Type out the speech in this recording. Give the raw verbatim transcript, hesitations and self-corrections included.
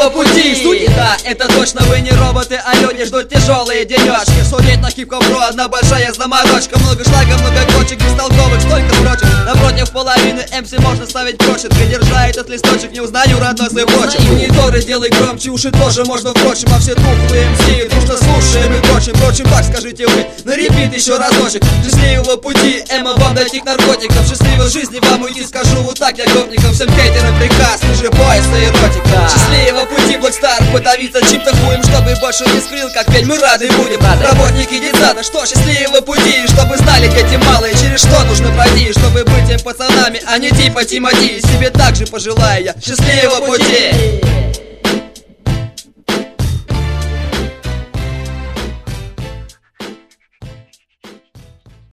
счастливого пути! Судьи, да, это точно вы не роботы, а люди ждут тяжелые денежки. Судить на хип-хоп-ру одна большая заморочка. Много шлага, много кочек, бестолковых, столько прочих. Напротив половины эм си можно ставить прочит. Придержа этот листочек, не узнаю родной свой почек. Мониторы делай громче, уши тоже можно, впрочем. А все тухлые эм си, дружно слушаем и прочим. Впрочем, так скажите вы, на репит еще разочек. Счастливого пути, Эма, вам дойти к наркотикам. Счастливой жизни вам уйти, скажу вот так я гопникам. Всем хейтерам приказ, ниже пояса эротика. Счастливого пути, Блэкстар, подавиться чим-то хуем, чтобы больше не скрыл, как пень, мы рады будем. Работники детсада, что счастливого пути, чтобы знали дети малые, через что нужно пройти, чтобы быть тем пацанами, а не типа Тимати. Себе также пожелаю я счастливого пути.